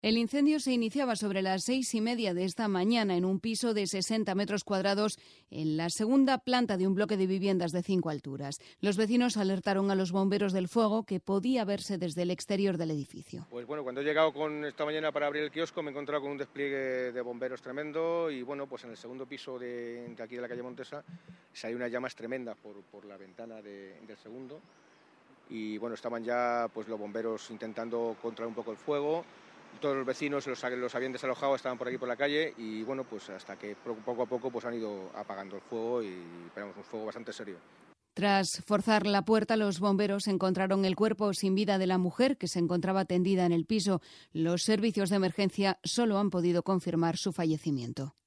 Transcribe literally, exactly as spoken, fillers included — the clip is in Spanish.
El incendio se iniciaba sobre las seis y media de esta mañana en un piso de sesenta metros cuadrados en la segunda planta de un bloque de viviendas de cinco alturas. Los vecinos alertaron a los bomberos del fuego que podía verse desde el exterior del edificio. Pues bueno, cuando he llegado con esta mañana para abrir el kiosco me he encontrado con un despliegue de bomberos tremendo y bueno, pues en el segundo piso de, de aquí de la calle Montesa hay unas llamas tremendas por, por la ventana de, del segundo y bueno, estaban ya pues los bomberos intentando controlar un poco el fuego. Todos los vecinos los, los habían desalojado, estaban por aquí por la calle y bueno, pues hasta que poco a poco pues han ido apagando el fuego y esperamos un fuego bastante serio. Tras forzar la puerta, los bomberos encontraron el cuerpo sin vida de la mujer que se encontraba tendida en el piso. Los servicios de emergencia solo han podido confirmar su fallecimiento.